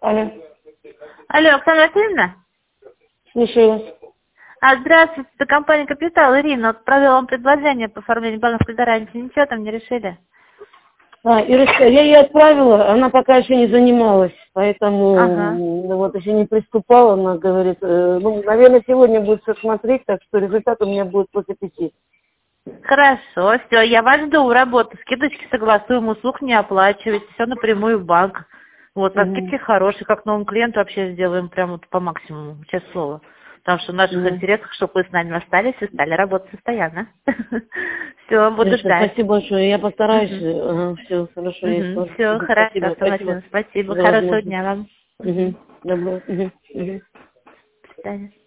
Алло, Алло, Оксана Васильевна? слушаю вас. Здравствуйте, это компания «Капитал». Ирина отправила вам предложение по оформлению банковской гарантии. Ничего там не решили? Ирочка, я ей отправила, она пока еще не занималась, поэтому Ага. вот еще не приступала, она говорит, наверное, сегодня будет все смотреть, так что результат у меня будет после 5. Хорошо, все, я вас жду в работу. Скидочки согласуем, услуг не оплачиваете, все напрямую в банк. Вот, а скидки хорошие, как новому клиенту вообще сделаем прям вот по максимуму, честное слово. Потому что в наших интересах, чтобы вы с нами остались и стали работать постоянно. Все, буду ждать. Спасибо большое, я постараюсь, все хорошо, я исполню. Все, хорошо, Спасибо, спасибо спасибо. за Хорошего возможность. дня вам. Добро. До свидания.